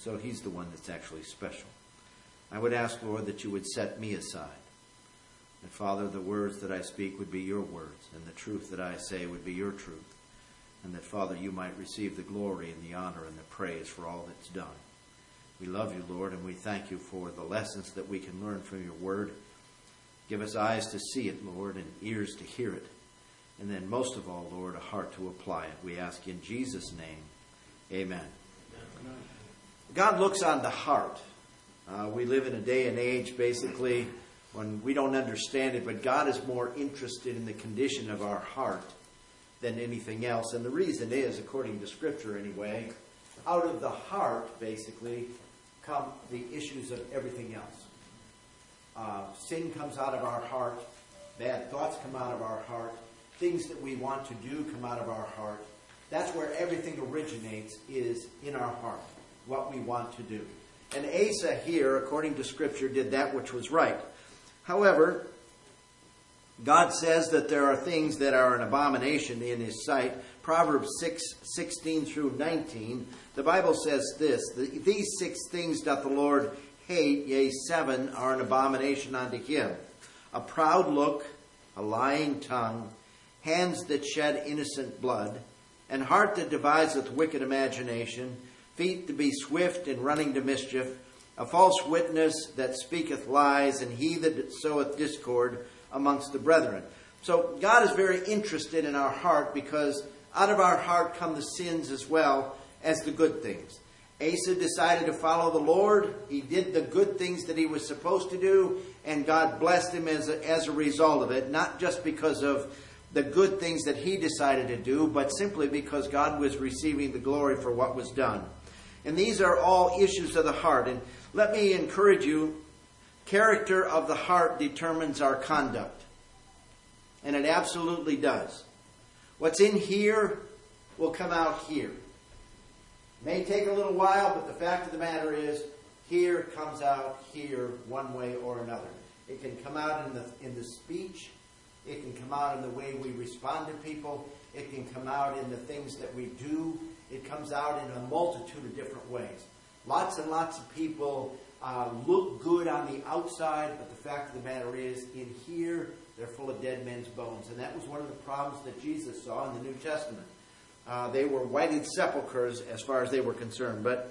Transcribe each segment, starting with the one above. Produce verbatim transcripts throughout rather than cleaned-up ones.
So he's the one that's actually special. I would ask, Lord, that you would set me aside. And Father, the words that I speak would be your words, and the truth that I say would be your truth. And that, Father, you might receive the glory and the honor and the praise for all that's done. We love you, Lord, and we thank you for the lessons that we can learn from your word. Give us eyes to see it, Lord, and ears to hear it. And then most of all, Lord, a heart to apply it. We ask in Jesus' name, amen. Amen. God looks on the heart. Uh, we live in a day and age, basically, when we don't understand it, but God is more interested in the condition of our heart than anything else. And the reason is, according to Scripture anyway, out of the heart, basically, come the issues of everything else. Uh, sin comes out of our heart. Bad thoughts come out of our heart. Things that we want to do come out of our heart. That's where everything originates, is in our heart, what we want to do. And Asa here, according to Scripture, did that which was right. However, God says that there are things that are an abomination in his sight. Proverbs six, sixteen through nineteen, the Bible says this: these six things doth the Lord hate, yea, seven are an abomination unto him. A proud look, a lying tongue, hands that shed innocent blood, an heart that deviseth wicked imagination, feet to be swift in running to mischief, a false witness that speaketh lies, and he that soweth discord amongst the brethren. So God is very interested in our heart, because out of our heart come the sins as well as the good things. Asa decided to follow the Lord. He did the good things that he was supposed to do, and God blessed him as a, as a result of it, not just because of the good things that he decided to do, but simply because God was receiving the glory for what was done. And these are all issues of the heart. And let me encourage you, character of the heart determines our conduct. And it absolutely does. What's in here will come out here. It may take a little while, but the fact of the matter is, here comes out here one way or another. It can come out in the in the speech. It can come out in the way we respond to people. It can come out in the things that we do. It comes out in a multitude of different ways. Lots and lots of people uh, look good on the outside, but the fact of the matter is, in here, they're full of dead men's bones. And that was one of the problems that Jesus saw in the New Testament. Uh, they were whited sepulchres as far as they were concerned. But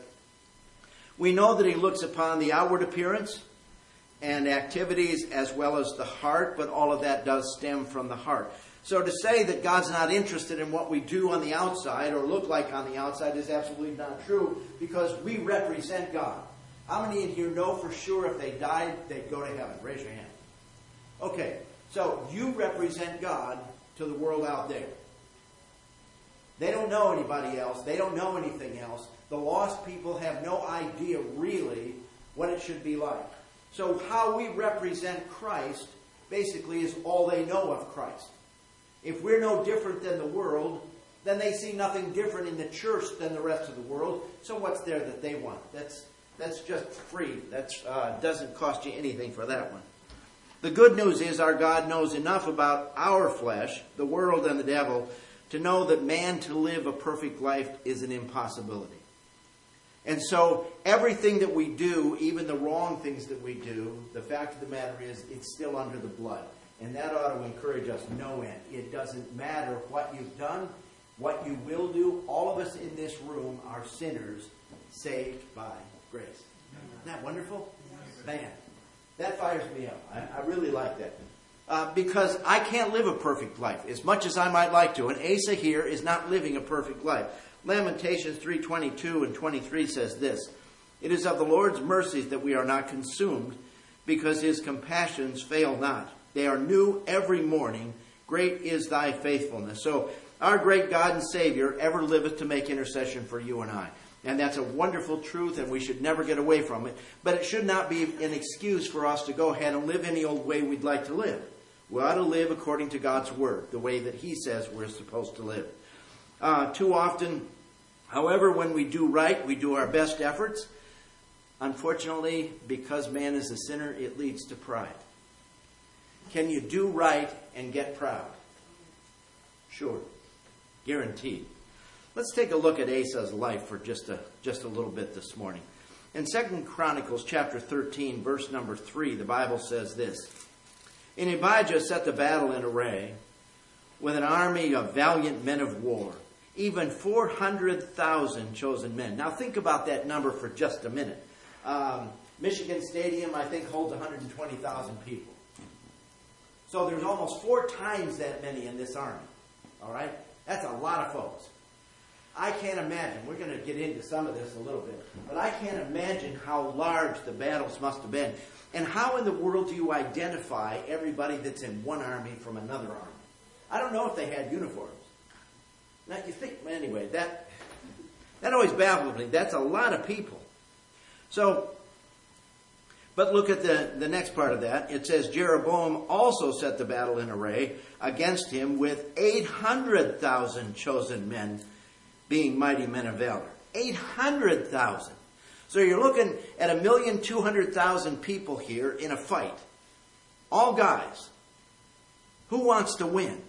we know that he looks upon the outward appearance and activities as well as the heart, but all of that does stem from the heart. So to say that God's not interested in what we do on the outside or look like on the outside is absolutely not true, because we represent God. How many in here know for sure if they died, they'd go to heaven? Raise your hand. Okay, so you represent God to the world out there. They don't know anybody else. They don't know anything else. The lost people have no idea really what it should be like. So how we represent Christ basically is all they know of Christ. If we're no different than the world, then they see nothing different in the church than the rest of the world. So what's there that they want? That's that's just free. That uh, doesn't cost you anything for that one. The good news is our God knows enough about our flesh, the world and the devil, to know that man to live a perfect life is an impossibility. And so everything that we do, even the wrong things that we do, the fact of the matter is it's still under the blood. And that ought to encourage us no end. It doesn't matter what you've done, what you will do. All of us in this room are sinners saved by grace. Isn't that wonderful? Man, that fires me up. I, I really like that. Uh, because I can't live a perfect life, as much as I might like to. And Asa here is not living a perfect life. Lamentations three twenty-two and twenty-three says this: it is of the Lord's mercies that we are not consumed, because his compassions fail not. They are new every morning. Great is thy faithfulness. So our great God and Savior ever liveth to make intercession for you and I. And that's a wonderful truth, and we should never get away from it. But it should not be an excuse for us to go ahead and live any old way we'd like to live. We ought to live according to God's word, the way that he says we're supposed to live. Uh, too often, however, when we do right, we do our best efforts. Unfortunately, because man is a sinner, it leads to pride. Can you do right and get proud? Sure. Guaranteed. Let's take a look at Asa's life for just a just a little bit this morning. In Second Chronicles chapter thirteen, verse number three, the Bible says this. And Abijah set the battle in array with an army of valiant men of war, even four hundred thousand chosen men. Now think about that number for just a minute. Um, Michigan Stadium, I think, holds one hundred twenty thousand people. So there's almost four times that many in this army. All right? That's a lot of folks. I can't imagine. We're going to get into some of this a little bit. But I can't imagine how large the battles must have been. And how in the world do you identify everybody that's in one army from another army? I don't know if they had uniforms. Now you think, anyway, that, that always baffles me. That's a lot of people. So, but look at the, the next part of that. It says, Jeroboam also set the battle in array against him with eight hundred thousand chosen men, being mighty men of valor. eight hundred thousand. So you're looking at a million two hundred thousand people here in a fight. All guys. Who wants to win?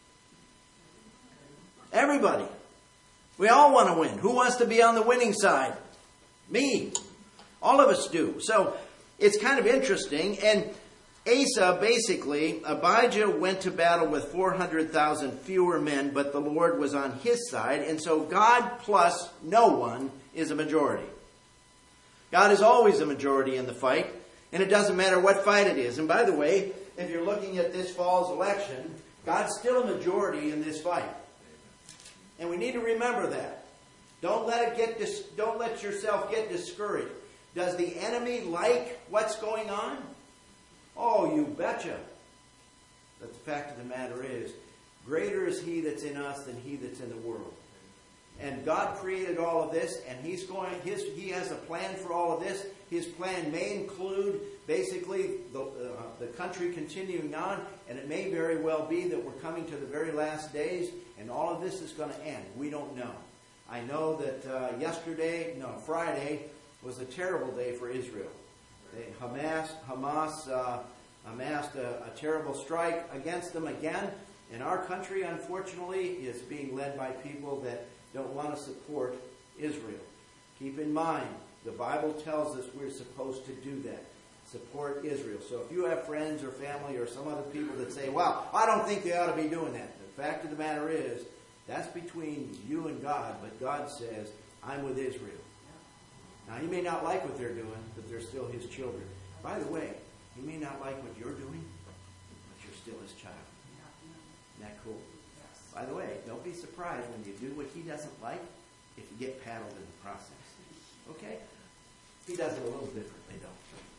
Everybody. We all want to win. Who wants to be on the winning side? Me. All of us do. So it's kind of interesting. And Asa, basically, Abijah went to battle with four hundred thousand fewer men, but the Lord was on his side. And so God plus no one is a majority. God is always a majority in the fight, and it doesn't matter what fight it is. And by the way, if you're looking at this fall's election, God's still a majority in this fight. And we need to remember that. Don't let it get dis- don't let yourself get discouraged. Does the enemy like what's going on? Oh, you betcha. But the fact of the matter is, greater is he that's in us than he that's in the world. And God created all of this, and He's going. His He has a plan for all of this. His plan may include basically the uh, the country continuing on, and it may very well be that we're coming to the very last days, and all of this is going to end. We don't know. I know that uh, yesterday, no, Friday, was a terrible day for Israel. They, Hamas, Hamas uh, amassed a, a terrible strike against them again, and our country, unfortunately, is being led by people that don't want to support Israel. Keep in mind, the Bible tells us we're supposed to do that. Support Israel. So if you have friends or family or some other people that say, well, I don't think they ought to be doing that. The fact of the matter is, that's between you and God, but God says, I'm with Israel. Now, He may not like what they're doing, but they're still His children. By the way, He may not like what you're doing, but you're still His child. Isn't that cool? By the way, don't be surprised when you do what He doesn't like if you get paddled in the process. Okay? He does it a little differently, though.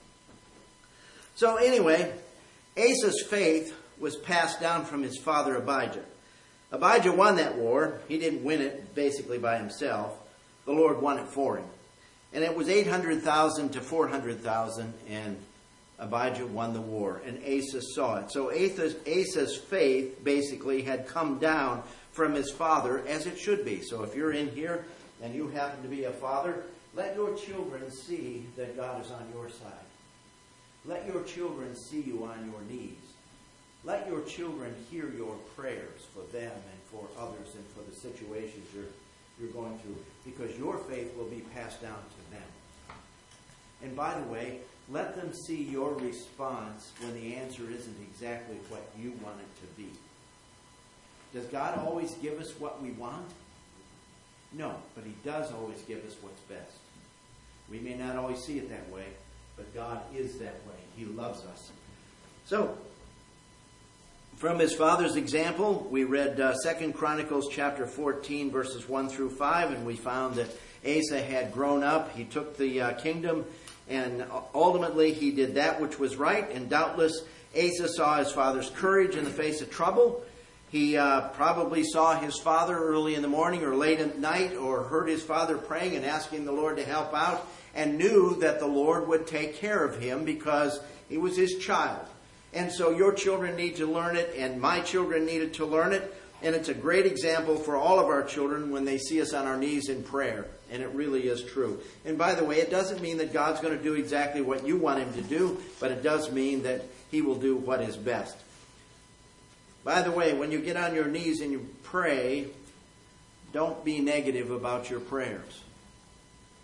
So anyway, Asa's faith was passed down from his father Abijah. Abijah won that war. He didn't win it basically by himself. The Lord won it for him. And it was eight hundred thousand to four hundred thousand, and Abijah won the war, and Asa saw it. So Asa's, Asa's faith basically had come down from his father, as it should be. So if you're in here and you happen to be a father, let your children see that God is on your side. Let your children see you on your knees. Let your children hear your prayers for them and for others and for the situations you're, you're going through, because your faith will be passed down to them. And by the way, let them see your response when the answer isn't exactly what you want it to be. Does God always give us what we want? No, but He does always give us what's best. We may not always see it that way, but God is that way. He loves us. So, from his father's example, we read uh, Second Chronicles chapter fourteen, verses one through five, and we found that Asa had grown up. He took the uh, kingdom, and ultimately he did that which was right. And doubtless Asa saw his father's courage in the face of trouble. He uh, probably saw his father early in the morning or late at night, or heard his father praying and asking the Lord to help out, and knew that the Lord would take care of him because he was his child. And so your children need to learn it, and my children needed to learn it. And it's a great example for all of our children when they see us on our knees in prayer. And it really is true. And by the way, it doesn't mean that God's going to do exactly what you want Him to do, but it does mean that He will do what is best. By the way, when you get on your knees and you pray, don't be negative about your prayers.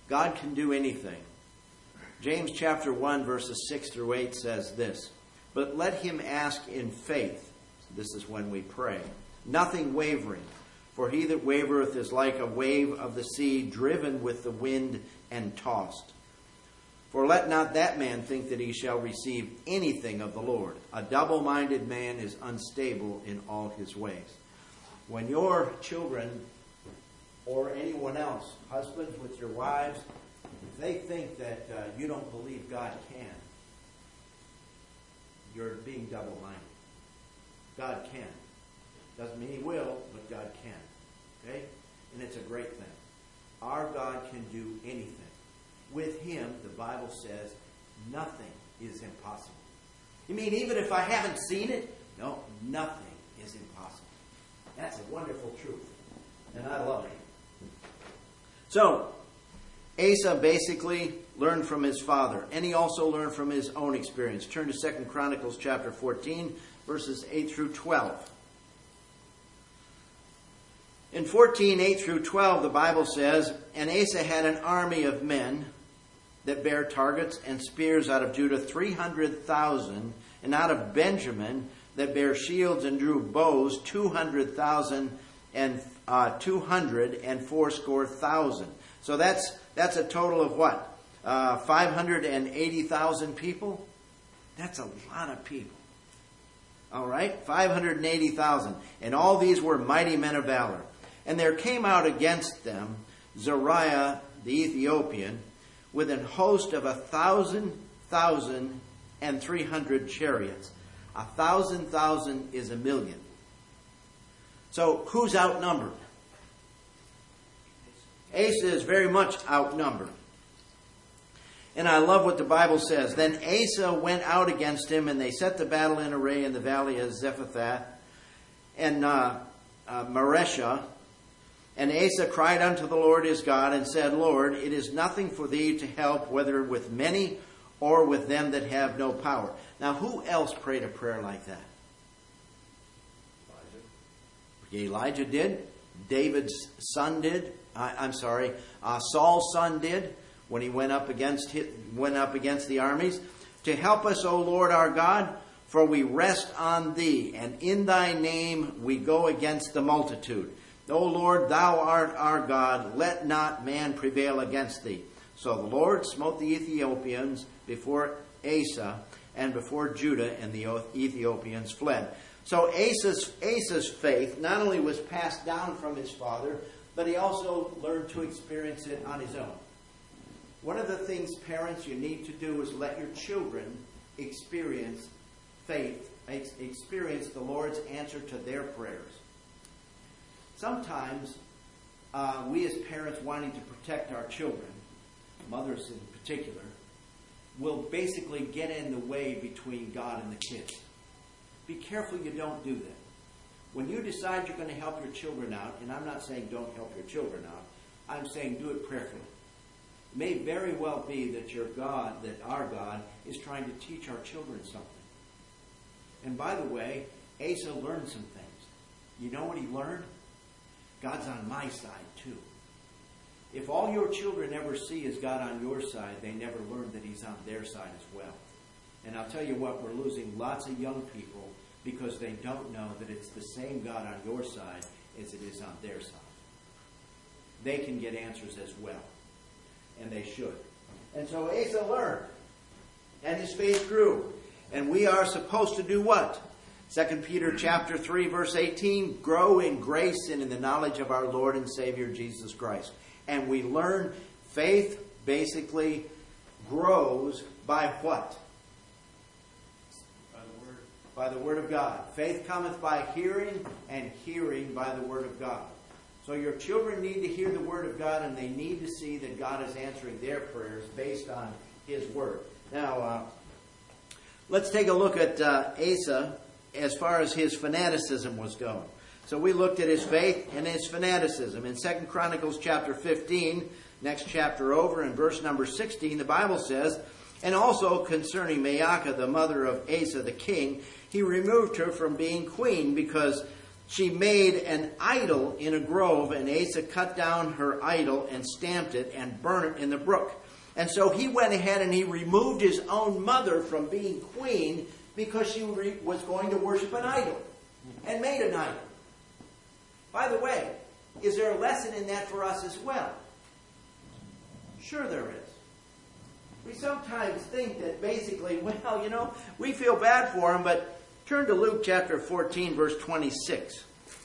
God can do anything. James chapter one, verses six through eight says this, "But let him ask in faith," this is when we pray, "nothing wavering. For he that wavereth is like a wave of the sea, driven with the wind and tossed. For let not that man think that he shall receive anything of the Lord. A double-minded man is unstable in all his ways." When your children or anyone else, husbands with your wives, if they think that uh, you don't believe God can, you're being double-minded. God can. Doesn't mean he will, but God can. Okay? And it's a great thing. Our God can do anything. With him, the Bible says, nothing is impossible. You mean even if I haven't seen it? No, nothing is impossible. That's a wonderful truth. And I love it. So, Asa basically learned from his father. And he also learned from his own experience. Turn to Second Chronicles chapter fourteen, verses eight through twelve. In fourteen, eight through twelve, the Bible says, "And Asa had an army of men that bare targets and spears out of Judah, three hundred thousand, and out of Benjamin that bare shields and drew bows, two hundred thousand and uh, two hundred and fourscore thousand." So that's that's a total of what? Uh, five hundred eighty thousand people? That's a lot of people. All right? five hundred eighty thousand. And all these were mighty men of valor. And there came out against them Zariah the Ethiopian with an host of a thousand, thousand, and three hundred chariots. A thousand, thousand is a million. So who's outnumbered? Asa is very much outnumbered. And I love what the Bible says. "Then Asa went out against him, and they set the battle in array in the valley of Zephathath and uh, uh, Mareshah. And Asa cried unto the Lord his God, and said, Lord, it is nothing for thee to help, whether with many or with them that have no power." Now, who else prayed a prayer like that? Elijah. Elijah did. David's son did. I, I'm sorry. Uh, Saul's son did when he went up against went up against the armies. "To help us, O Lord our God, for we rest on thee, and in thy name we go against the multitude. O Lord, thou art our God, let not man prevail against thee." So the Lord smote the Ethiopians before Asa and before Judah, and the Ethiopians fled. So Asa's, Asa's faith not only was passed down from his father, but he also learned to experience it on his own. One of the things, parents, you need to do is let your children experience faith, experience the Lord's answer to their prayers. Sometimes uh, we as parents wanting to protect our children, mothers in particular, will basically get in the way between God and the kids. Be careful you don't do that. When you decide you're going to help your children out, and I'm not saying don't help your children out, I'm saying do it prayerfully. It may very well be that your God, that our God, is trying to teach our children something. And by the way, Asa learned some things. You know what he learned? God's on my side too. If all your children ever see is God on your side, they never learn that he's on their side as well. And I'll tell you what, we're losing lots of young people because they don't know that it's the same God on your side as it is on their side. They can get answers as well. And they should. And so Asa learned. And his faith grew. And we are supposed to do what? Second Peter chapter three, verse eighteen, grow in grace and in the knowledge of our Lord and Savior Jesus Christ. And we learn faith basically grows by what? By the Word. By the Word of God. Faith cometh by hearing, and hearing by the Word of God. So your children need to hear the Word of God, and they need to see that God is answering their prayers based on His Word. Now, uh, let's take a look at uh, Asa as far as his fanaticism was going. So we looked at his faith and his fanaticism. In Second Chronicles chapter fifteen, next chapter over, in verse number sixteen, the Bible says, "And also concerning Maacah, the mother of Asa the king, he removed her from being queen because she made an idol in a grove, and Asa cut down her idol and stamped it and burned it in the brook. And so he went ahead and he removed his own mother from being queen because she re- was going to worship an idol and made an idol. By the way, is there a lesson in that for us as well? Sure there is. We sometimes think that basically, well, you know, we feel bad for him, but turn to Luke chapter fourteen, verse twenty-six.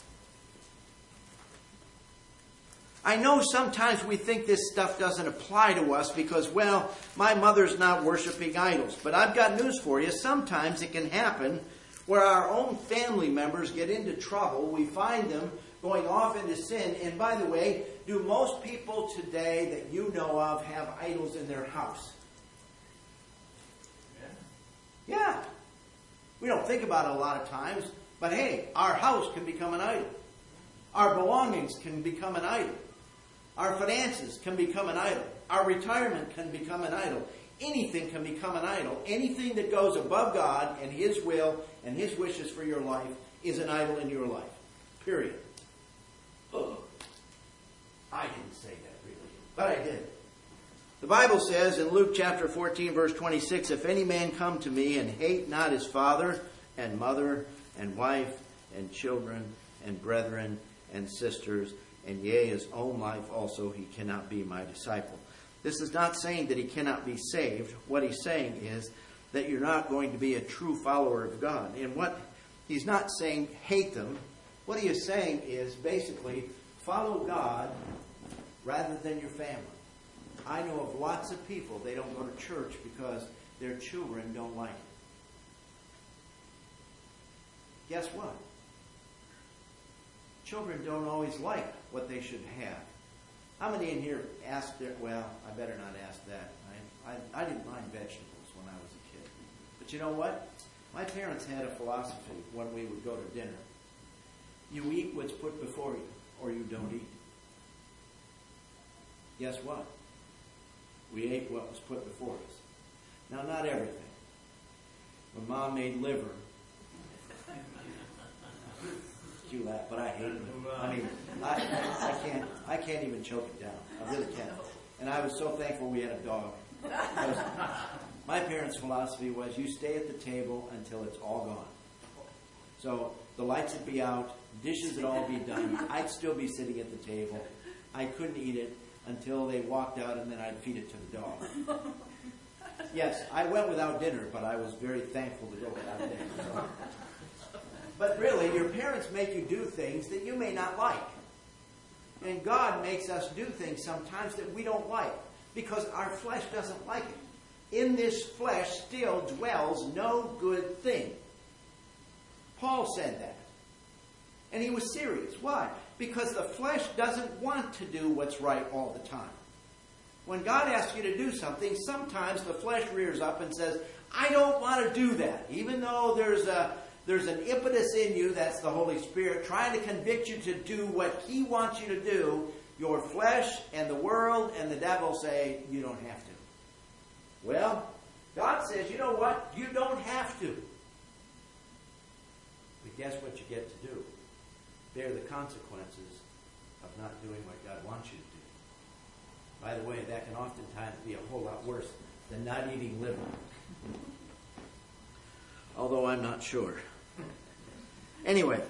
I know sometimes we think this stuff doesn't apply to us because, well, my mother's not worshiping idols. But I've got news for you. Sometimes it can happen where our own family members get into trouble. We find them going off into sin. And by the way, do most people today that you know of have idols in their house? Yeah. Yeah. We don't think about it a lot of times. But hey, our house can become an idol. Our belongings can become an idol. Our finances can become an idol. Our retirement can become an idol. Anything can become an idol. Anything that goes above God and His will and His wishes for your life is an idol in your life. Period. Oh, I didn't say that really, but I did. The Bible says in Luke chapter fourteen, verse twenty-six, if any man come to me and hate not his father and mother and wife and children and brethren and sisters, and yea, his own life also, he cannot be my disciple. This is not saying that he cannot be saved. What he's saying is that you're not going to be a true follower of God. And what he's not saying, hate them. What he is saying is basically follow God rather than your family. I know of lots of people, they don't go to church because their children don't like it. Guess what? Children don't always like what they should have. How many in here asked their, well, I better not ask that. I, I, I didn't mind vegetables when I was a kid. But you know what? My parents had a philosophy when we would go to dinner. You eat what's put before you, or you don't eat. Guess what? We ate what was put before us. Now, not everything. When Mom made liver, you laugh, but I hate it. I mean, I, I, I can't, I can't even choke it down. I really can't. And I was so thankful we had a dog. Because my parents' philosophy was, you stay at the table until it's all gone. So the lights would be out, dishes would all be done. I'd still be sitting at the table. I couldn't eat it until they walked out, and then I'd feed it to the dog. Yes, I went without dinner, but I was very thankful to go without dinner. So. But really, your parents make you do things that you may not like. And God makes us do things sometimes that we don't like because our flesh doesn't like it. In this flesh still dwells no good thing. Paul said that. And he was serious. Why? Because the flesh doesn't want to do what's right all the time. When God asks you to do something, sometimes the flesh rears up and says, I don't want to do that. Even though there's a There's an impetus in you, that's the Holy Spirit, trying to convict you to do what He wants you to do. Your flesh and the world and the devil say, you don't have to. Well, God says, you know what? You don't have to. But guess what you get to do? Bear the consequences of not doing what God wants you to do. By the way, that can oftentimes be a whole lot worse than not eating liver. Although I'm not sure. Anyway,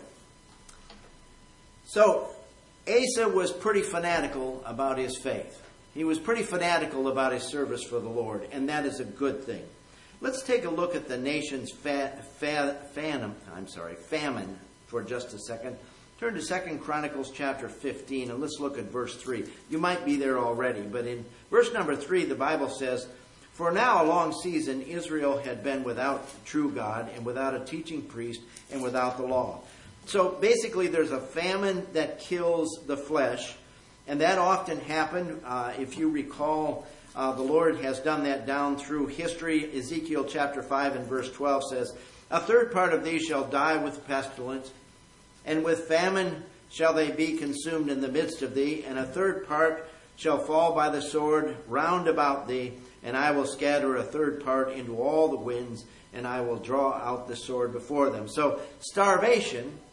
so Asa was pretty fanatical about his faith. He was pretty fanatical about his service for the Lord, and that is a good thing. Let's take a look at the nation's fa- fa- famine, I'm sorry, famine for just a second. Turn to Second Chronicles chapter fifteen, and let's look at verse three. You might be there already, but in verse number three, the Bible says, for now a long season Israel had been without true God and without a teaching priest and without the law. So basically there's a famine that kills the flesh, and that often happened. Uh, if you recall, uh, the Lord has done that down through history. Ezekiel chapter five and verse twelve says, a third part of thee shall die with pestilence, and with famine shall they be consumed in the midst of thee, and a third part shall fall by the sword round about thee, and I will scatter a third part into all the winds, and I will draw out the sword before them. So starvation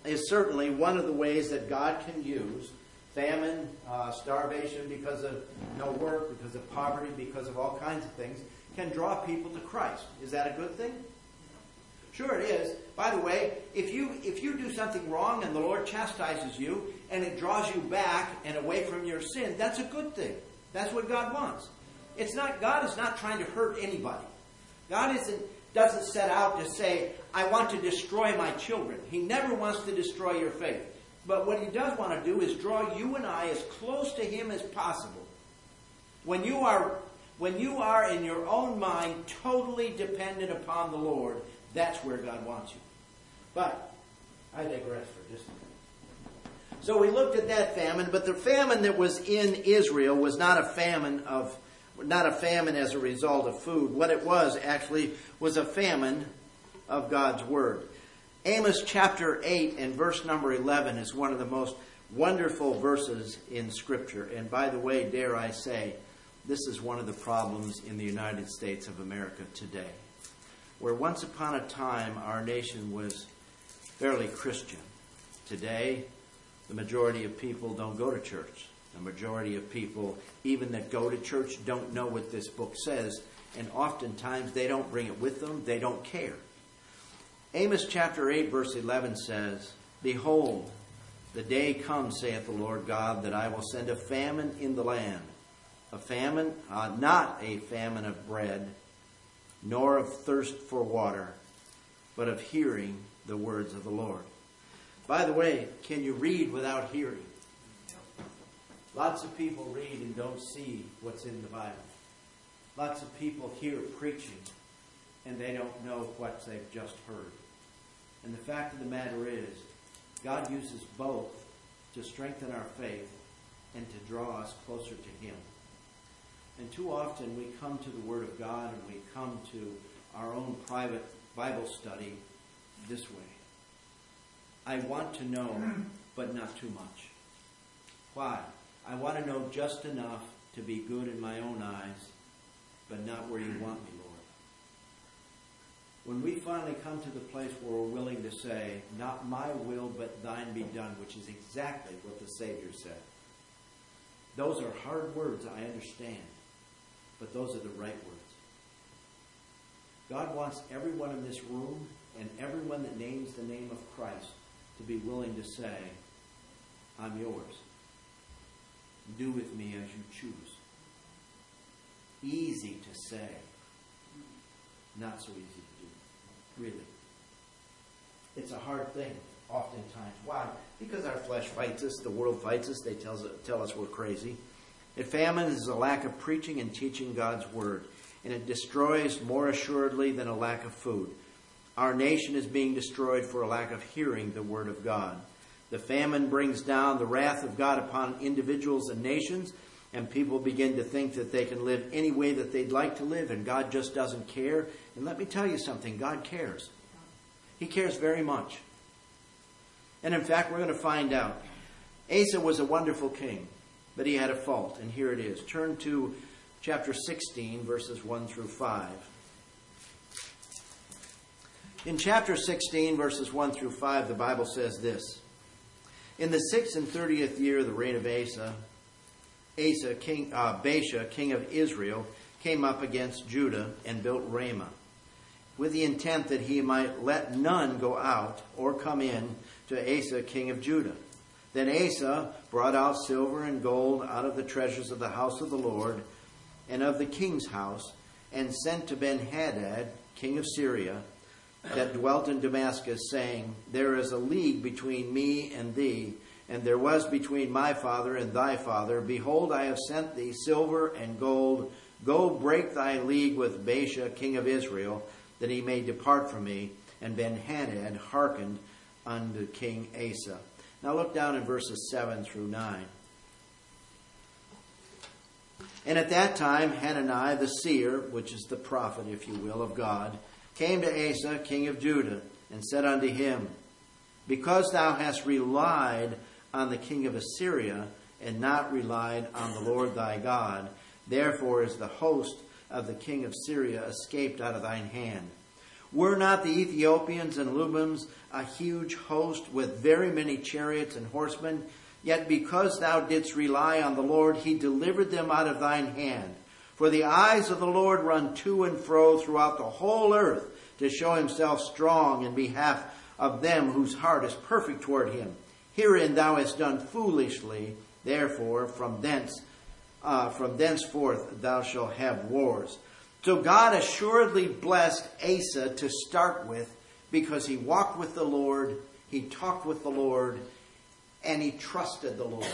is certainly one of the ways that God can use. Famine, uh, starvation because of no work, because of poverty, because of all kinds of things, can draw people to Christ. Is that a good thing? Sure it is. By the way, if you if you do something wrong and the Lord chastises you and it draws you back and away from your sin, that's a good thing. That's what God wants. It's not God is not trying to hurt anybody. God isn't doesn't set out to say, I want to destroy my children. He never wants to destroy your faith. But what he does want to do is draw you and I as close to him as possible. When you are when you are in your own mind totally dependent upon the Lord, that's where God wants you. But I digress for just a minute. So we looked at that famine, but the famine that was in Israel was not a famine of not a famine as a result of food. What it was actually was a famine of God's word. Amos chapter eight and verse number eleven is one of the most wonderful verses in Scripture. And by the way, dare I say, this is one of the problems in the United States of America today, where once upon a time our nation was fairly Christian. Today, the majority of people don't go to church. The majority of people, even that go to church, don't know what this book says. And oftentimes they don't bring it with them. They don't care. Amos chapter eight verse eleven says, Behold, the day comes, saith the Lord God, that I will send a famine in the land. A famine, uh, not a famine of bread, nor of thirst for water, but of hearing the words of the Lord. By the way, can you read without hearing? Lots of people read and don't see what's in the Bible. Lots of people hear preaching and they don't know what they've just heard. And the fact of the matter is, God uses both to strengthen our faith and to draw us closer to Him. And too often we come to the Word of God and we come to our own private Bible study this way. I want to know, but not too much. Why? I want to know just enough to be good in my own eyes, but not where you want me, Lord. When we finally come to the place where we're willing to say, not my will, but thine be done, which is exactly what the Savior said. Those are hard words, I understand, but those are the right words. God wants everyone in this room and everyone that names the name of Christ to be willing to say, I'm yours. Do with me as you choose. Easy to say, not so easy to do. Really. It's a hard thing, oftentimes. Why? Because our flesh fights us, the world fights us, they tell us, tell us we're crazy. And famine is a lack of preaching and teaching God's word, and it destroys more assuredly than a lack of food. Our nation is being destroyed for a lack of hearing the word of God. The famine brings down the wrath of God upon individuals and nations, and people begin to think that they can live any way that they'd like to live, and God just doesn't care. And let me tell you something, God cares. He cares very much. And in fact, we're going to find out. Asa was a wonderful king, but he had a fault, and here it is. Turn to chapter sixteen, verses one through five. In chapter sixteen, verses one through five, the Bible says this. In the sixth and thirtieth year of the reign of Asa, Asa, king, uh, Baasha, king of Israel, came up against Judah and built Ramah, with the intent that he might let none go out or come in to Asa, king of Judah. Then Asa brought out silver and gold out of the treasures of the house of the Lord and of the king's house, and sent to Ben-Hadad, king of Syria, that dwelt in Damascus, saying, There is a league between me and thee, and there was between my father and thy father. Behold, I have sent thee silver and gold. Go break thy league with Baasha, king of Israel, that he may depart from me. And Ben-Hadad hearkened unto King Asa. Now look down in verses seven through nine. And at that time Hananiah the seer, which is the prophet, if you will, of God, came to Asa, king of Judah, and said unto him, Because thou hast relied on the king of Assyria, and not relied on the Lord thy God, therefore is the host of the king of Syria escaped out of thine hand. Were not the Ethiopians and Lubims a huge host with very many chariots and horsemen? Yet because thou didst rely on the Lord, he delivered them out of thine hand. For the eyes of the Lord run to and fro throughout the whole earth to show himself strong in behalf of them whose heart is perfect toward him. Herein thou hast done foolishly. Therefore, from thence, uh, from thenceforth thou shalt have wars. So God assuredly blessed Asa to start with because he walked with the Lord, he talked with the Lord, and he trusted the Lord.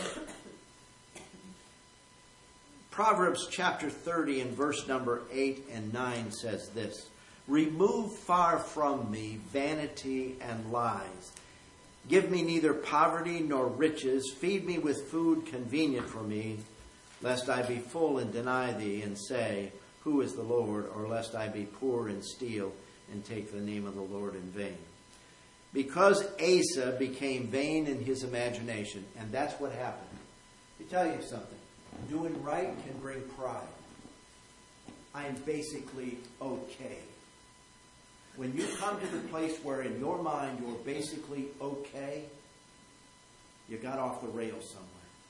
Proverbs chapter thirty and verse number eight and nine says this: Remove far from me vanity and lies. Give me neither poverty nor riches. Feed me with food convenient for me, lest I be full and deny thee and say, Who is the Lord? Or lest I be poor and steal and take the name of the Lord in vain. Because Asa became vain in his imagination, and that's what happened. Let me tell you something. Doing right can bring pride. I am basically okay. When you come to the place where in your mind you're basically okay, you got off the rails somewhere.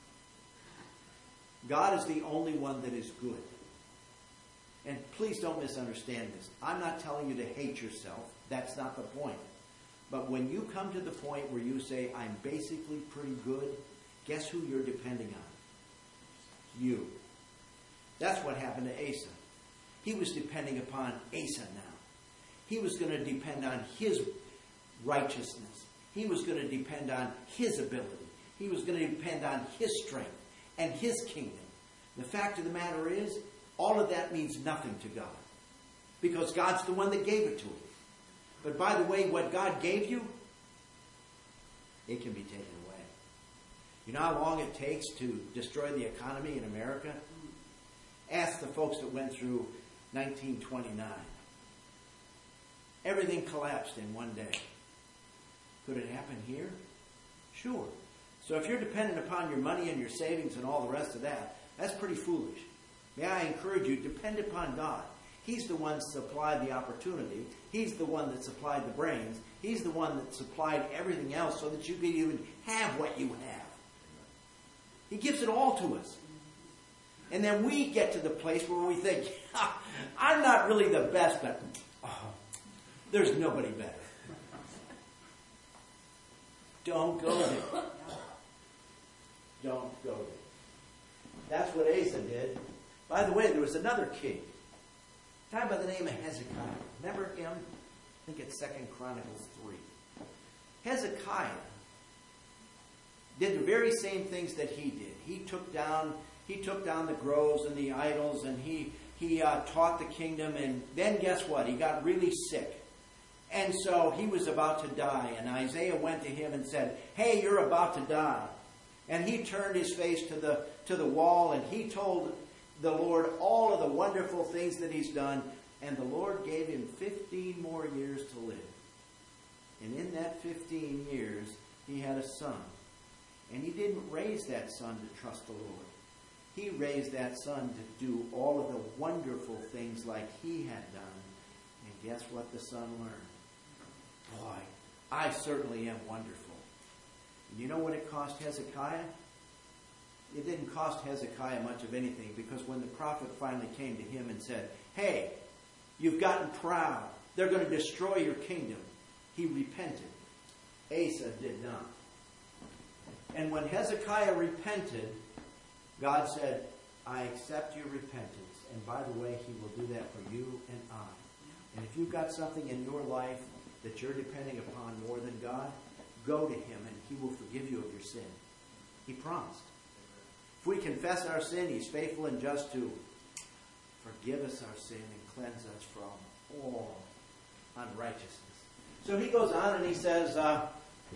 God is the only one that is good. And please don't misunderstand this. I'm not telling you to hate yourself. That's not the point. But when you come to the point where you say, I'm basically pretty good, guess who you're depending on? You. That's what happened to Asa. He was depending upon Asa now. He was going to depend on his righteousness. He was going to depend on his ability. He was going to depend on his strength and his kingdom. The fact of the matter is, all of that means nothing to God. Because God's the one that gave it to him. But by the way, what God gave you, it can be taken away. You know how long it takes to destroy the economy in America? Ask the folks that went through nineteen twenty-nine. Everything collapsed in one day. Could it happen here? Sure. So if you're dependent upon your money and your savings and all the rest of that, that's pretty foolish. May I encourage you, depend upon God. He's the one that supplied the opportunity. He's the one that supplied the brains. He's the one that supplied everything else so that you could even have what you have. He gives it all to us. And then we get to the place where we think, I'm not really the best, but oh, there's nobody better. Don't go there. Don't go there. That's what Asa did. By the way, there was another king, a guy by the name of Hezekiah. Remember him? I think it's Second Chronicles three. Hezekiah did the very same things that he did. He took down, he took down the groves and the idols, and he he uh, taught the kingdom. And then guess what? He got really sick, and so he was about to die. And Isaiah went to him and said, "Hey, you're about to die." And he turned his face to the to the wall, and he told the Lord all of the wonderful things that he's done. And the Lord gave him fifteen more years to live. And in that fifteen years, he had a son. And he didn't raise that son to trust the Lord. He raised that son to do all of the wonderful things like he had done. And guess what the son learned? Boy, I certainly am wonderful. And you know what it cost Hezekiah? It didn't cost Hezekiah much of anything, because when the prophet finally came to him and said, hey, you've gotten proud. They're going to destroy your kingdom. He repented. Asa did not. And when Hezekiah repented, God said, I accept your repentance. And by the way, he will do that for you and I. And if you've got something in your life that you're depending upon more than God, go to him and he will forgive you of your sin. He promised. If we confess our sin, he's faithful and just to forgive us our sin and cleanse us from all unrighteousness. So he goes on and he says, uh,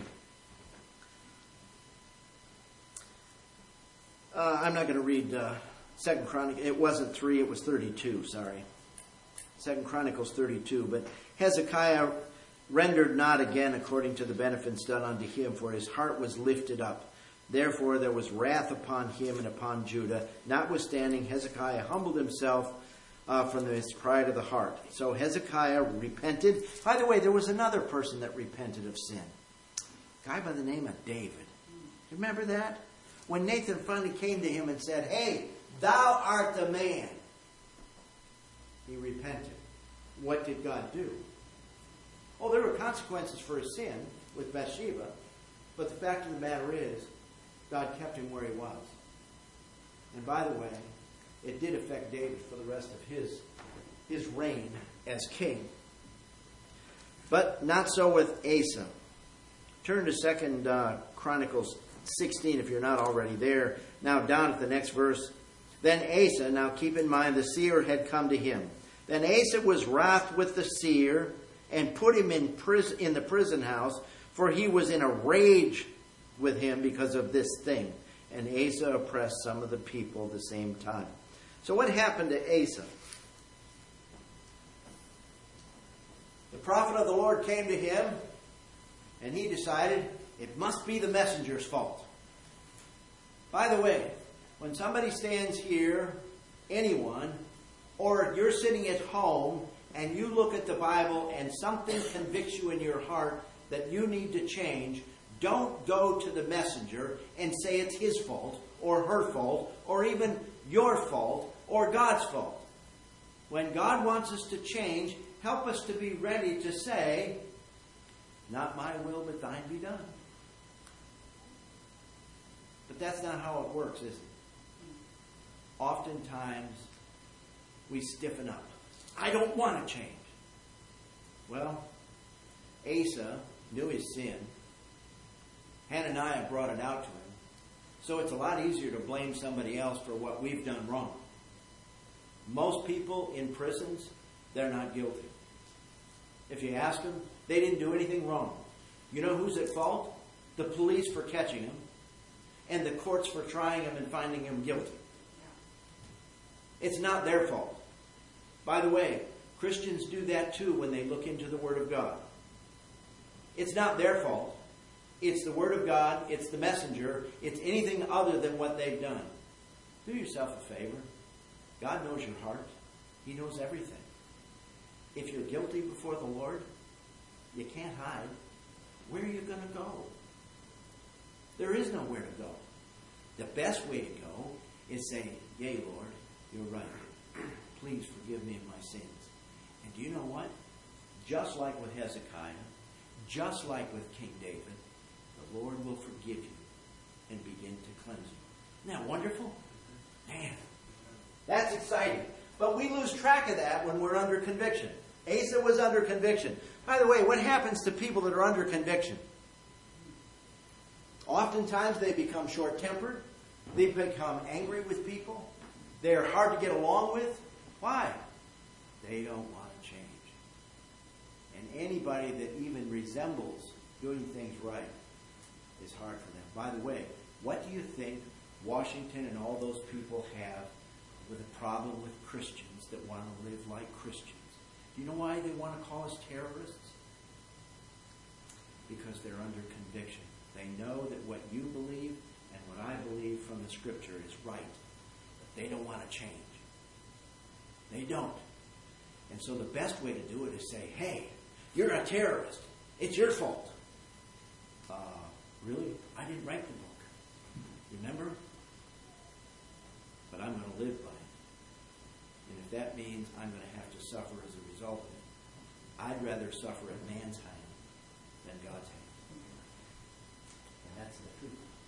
uh, I'm not going to read uh, Second Chronicles. It wasn't three, it was thirty-two, sorry. Second Chronicles thirty-two. But Hezekiah rendered not again according to the benefits done unto him, for his heart was lifted up. Therefore there was wrath upon him and upon Judah. Notwithstanding, Hezekiah humbled himself uh, from this pride of the heart. So Hezekiah repented. By the way, there was another person that repented of sin. A guy by the name of David. Remember that? When Nathan finally came to him and said, "Hey, thou art the man," he repented. What did God do? Oh, there were consequences for his sin with Bathsheba, but the fact of the matter is, God kept him where he was. And by the way, it did affect David for the rest of his, his reign as king. But not so with Asa. Turn to Second uh, Chronicles sixteen if you're not already there. Now down at the next verse. Then Asa, now keep in mind the seer had come to him. Then Asa was wroth with the seer and put him in prison, in the prison house, for he was in a rage with him because of this thing. And Asa oppressed some of the people at the same time. So what happened to Asa? The prophet of the Lord came to him, and he decided it must be the messenger's fault. By the way, when somebody stands here, anyone, or you're sitting at home and you look at the Bible and something convicts you in your heart that you need to change, don't go to the messenger and say it's his fault or her fault or even your fault or God's fault. When God wants us to change, help us to be ready to say, "Not my will, but thine be done." But that's not how it works, is it? Oftentimes, we stiffen up. I don't want to change. Well, Asa knew his sin. Hananiah brought it out to him. So it's a lot easier to blame somebody else for what we've done wrong. Most people in prisons, they're not guilty. If you ask them, they didn't do anything wrong. You know who's at fault? The police for catching them, and the courts for trying them and finding them guilty. It's not their fault. By the way, Christians do that too when they look into the Word of God. It's not their fault. It's the Word of God. It's the messenger. It's anything other than what they've done. Do yourself a favor. God knows your heart. He knows everything. If you're guilty before the Lord, you can't hide. Where are you going to go? There is nowhere to go. The best way to go is say, "Yea, Lord, you're right. Please forgive me of my sins." And do you know what? Just like with Hezekiah, just like with King David, the Lord will forgive you and begin to cleanse you. Isn't that wonderful? Man, that's exciting. But we lose track of that when we're under conviction. Asa was under conviction. By the way, what happens to people that are under conviction? Oftentimes they become short-tempered. They become angry with people. They're hard to get along with. Why? They don't want to change. And anybody that even resembles doing things right is hard for them. By the way, what do you think Washington and all those people have with a problem with Christians that want to live like Christians? Do you know why they want to call us terrorists? Because they're under conviction. They know that what you believe and what I believe from the Scripture is right. But they don't want to change. They don't. And so the best way to do it is say, "Hey, you're a terrorist. It's your fault." Uh, really? I didn't write the book. Remember? But I'm going to live by it. And if that means I'm going to have to suffer as a result of it, I'd rather suffer at man's hand than God's hand. And that's the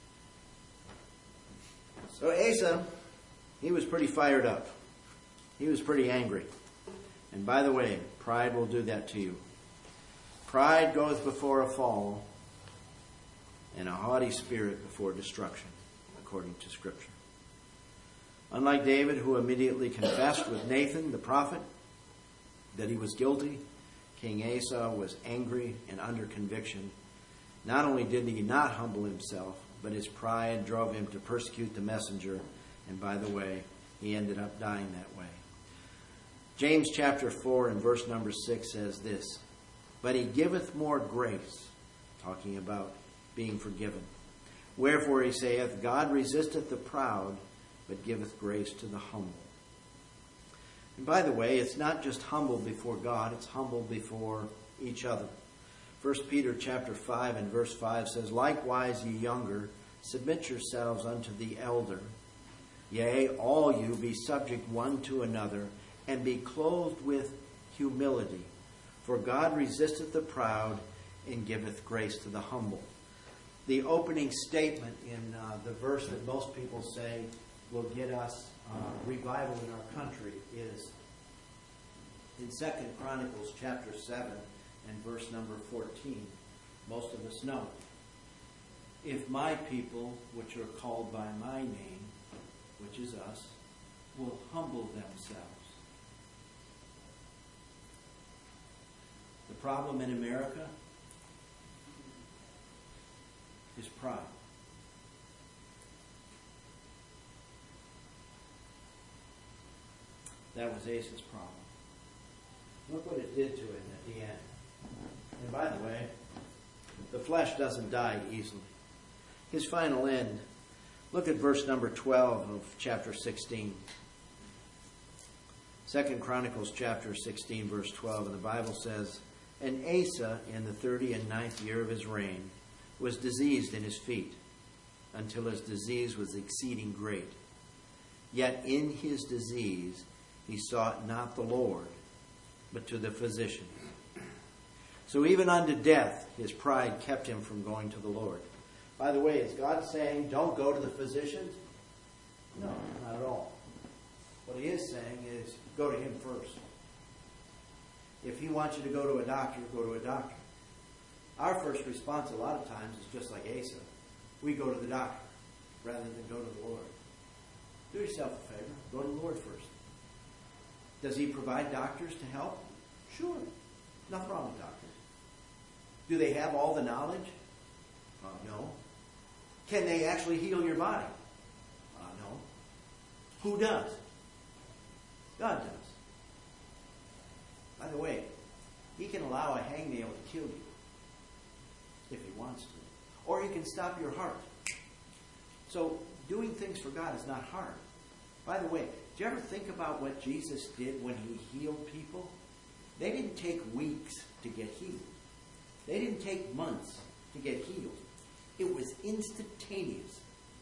truth. So Asa, he was pretty fired up. He was pretty angry. And by the way, pride will do that to you. Pride goes before a fall, and a haughty spirit before destruction, according to Scripture. Unlike David, who immediately confessed with Nathan, the prophet, that he was guilty, King Asa was angry and under conviction. Not only did he not humble himself, but his pride drove him to persecute the messenger. And by the way, he ended up dying that way. James chapter four and verse number six says this, "But he giveth more grace," talking about being forgiven. "Wherefore he saith, God resisteth the proud, but giveth grace to the humble." And by the way, it's not just humble before God, it's humble before each other. First Peter chapter five and verse five says, "Likewise, ye younger, submit yourselves unto the elder. Yea, all you be subject one to another, and be clothed with humility. For God resisteth the proud, and giveth grace to the humble." The opening statement in uh, the verse that most people say will get us uh, revival in our country is in Second Chronicles chapter seven and verse number fourteen. Most of us know it. "If my people, which are called by my name," which is us, "will humble themselves." The problem in America is pride. That was Asa's problem. Look what it did to him at the end. And by the way, the flesh doesn't die easily. His final end, look at verse number twelve of chapter sixteen. Second Chronicles chapter sixteen, verse twelve, and the Bible says, "And Asa, in the thirty and ninth year of his reign, was diseased in his feet, until his disease was exceeding great. Yet in his disease he sought not the Lord, but to the physician." So even unto death, his pride kept him from going to the Lord. By the way, is God saying, don't go to the physicians? No, not at all. What he is saying is, go to him first. If he wants you to go to a doctor, go to a doctor. Our first response a lot of times is just like Asa. We go to the doctor rather than go to the Lord. Do yourself a favor. Go to the Lord first. Does he provide doctors to help? Sure. Nothing wrong with doctors. Do they have all the knowledge? Uh, no. Can they actually heal your body? Uh, no. Who does? God does. By the way, he can allow a hangnail to kill you if he wants to. Or he can stop your heart. So doing things for God is not hard. By the way, do you ever think about what Jesus did when he healed people? They didn't take weeks to get healed. They didn't take months to get healed. It was instantaneous.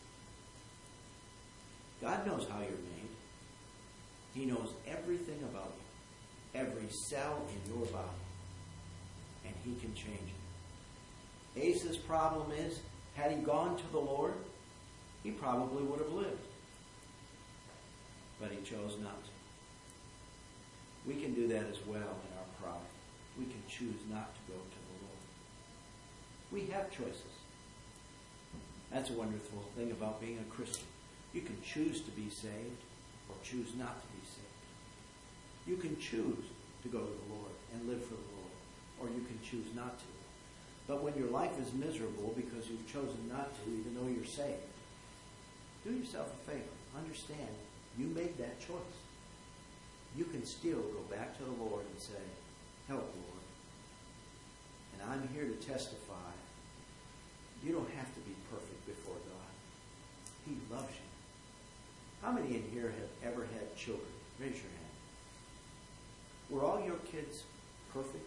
God knows how you're made. He knows everything about you. Every cell in your body. And he can change it. Asa's problem is, had he gone to the Lord, he probably would have lived. But he chose not to. We can do that as well in our pride. We can choose not to go to the Lord. We have choices. That's a wonderful thing about being a Christian. You can choose to be saved or choose not to be saved. You can choose to go to the Lord and live for the Lord, or you can choose not to. But when your life is miserable because you've chosen not to, even though you're saved, do yourself a favor. Understand, you made that choice. You can still go back to the Lord and say, help, Lord. And I'm here to testify. You don't have to be perfect before God. He loves you. How many in here have ever had children? Raise your hand. Were all your kids perfect?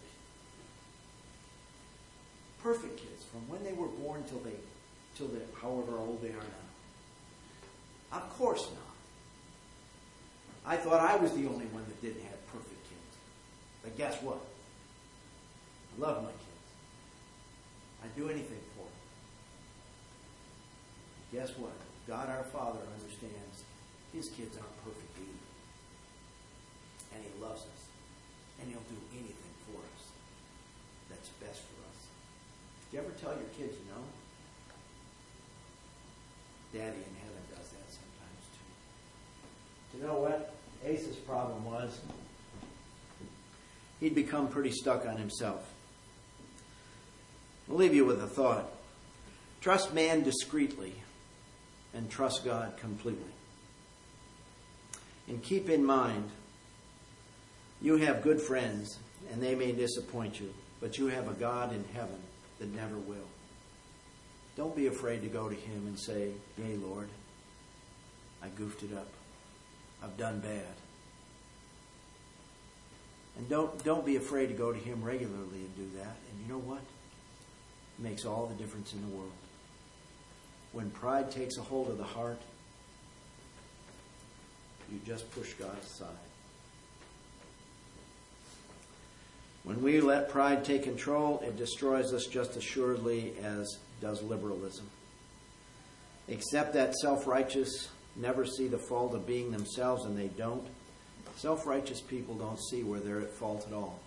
Perfect kids, from when they were born till they, till they, however old they are now. Of course not. I thought I was the only one that didn't have perfect kids. But guess what? I love my kids. I'd do anything for them. Guess what? God our Father understands his kids aren't perfect either. And he loves us. And he'll do anything for us that's best for us. Do you ever tell your kids no? Daddy in heaven does that sometimes too. You know what Asa's problem was? He'd become pretty stuck on himself. I'll leave you with a thought. Trust man discreetly and trust God completely. And keep in mind, you have good friends and they may disappoint you, but you have a God in heaven that never will. Don't be afraid to go to him and say, yea, Lord, I goofed it up. I've done bad. And don't don't be afraid to go to Him regularly and do that. And you know what? It makes all the difference in the world. When pride takes a hold of the heart, you just push God aside. When we let pride take control, it destroys us just assuredly as does liberalism. Except that self-righteous never see the fault of being themselves, and they don't. Self-righteous people don't see where they're at fault at all.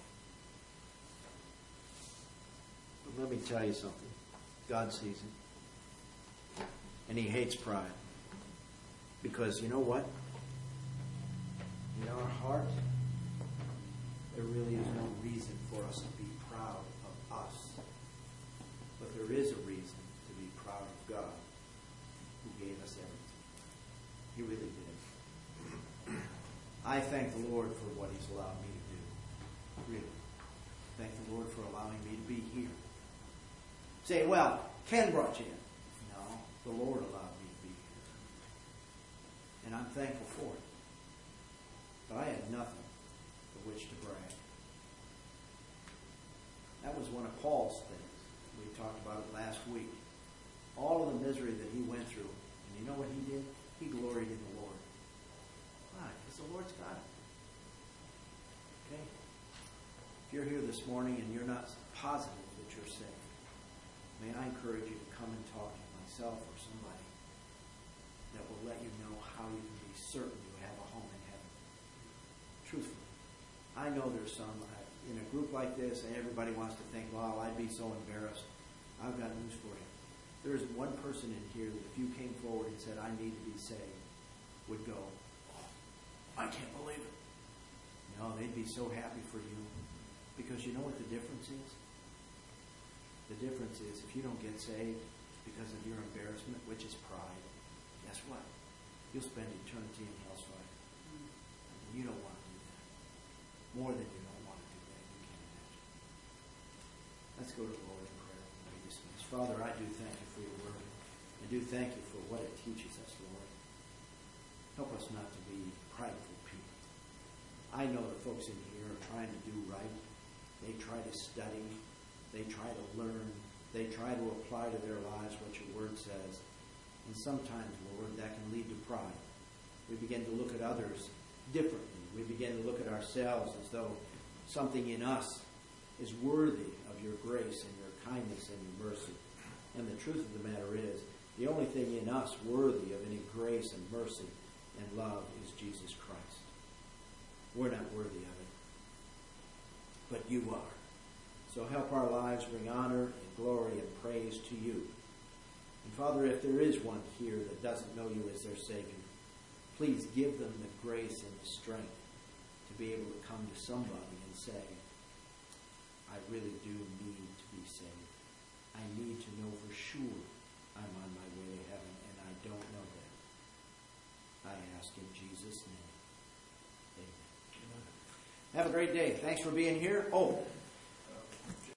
But let me tell you something. God sees it. And He hates pride. Because you know what? In our heart, there really is no reason for us to be proud of us. But there is a reason to be proud of God, who gave us everything. He really did. I thank the Lord for what He's allowed me to do. Really. Thank the Lord for allowing me to be here. Say, well, Ken brought you in. No, the Lord allowed me to be here. And I'm thankful for it. But I had nothing for which to brag. That was one of Paul's things. We talked about it last week. All of the misery that he went through. And you know what he did? He gloried in the Lord. Why? Because the Lord's got it. Okay? If you're here this morning and you're not positive that you're saved, may I encourage you to come and talk to myself or somebody that will let you know how you can be certain you have a home in heaven. Truthfully. I know there's some, in a group like this, and everybody wants to think, wow, I'd be so embarrassed. I've got news for you. There is one person in here that if you came forward and said, I need to be saved, would go, oh, I can't believe it. No, they'd be so happy for you. Because you know what the difference is? The difference is if you don't get saved because of your embarrassment, which is pride, guess what? You'll spend eternity in hell's fire. And you don't want to do that. More than you don't want to do that. You can't imagine. Let's go to the Lord in prayer and be dismissed. Father, I do thank you for your word. I do thank you for what it teaches us, Lord. Help us not to be prideful people. I know the folks in here are trying to do right. They try to study. They try to learn. They try to apply to their lives what your word says. And sometimes, Lord, that can lead to pride. We begin to look at others differently. We begin to look at ourselves as though something in us is worthy of your grace and your kindness and your mercy. And the truth of the matter is, the only thing in us worthy of any grace and mercy and love is Jesus Christ. We're not worthy of it. But you are. So help our lives bring honor and glory and praise to you. And Father, if there is one here that doesn't know you as their Savior, please give them the grace and the strength to be able to come to somebody and say, I really do need to be saved. I need to know for sure I'm on my way to heaven, and I don't know that. I ask in Jesus' name. Amen. Have a great day. Thanks for being here. Oh,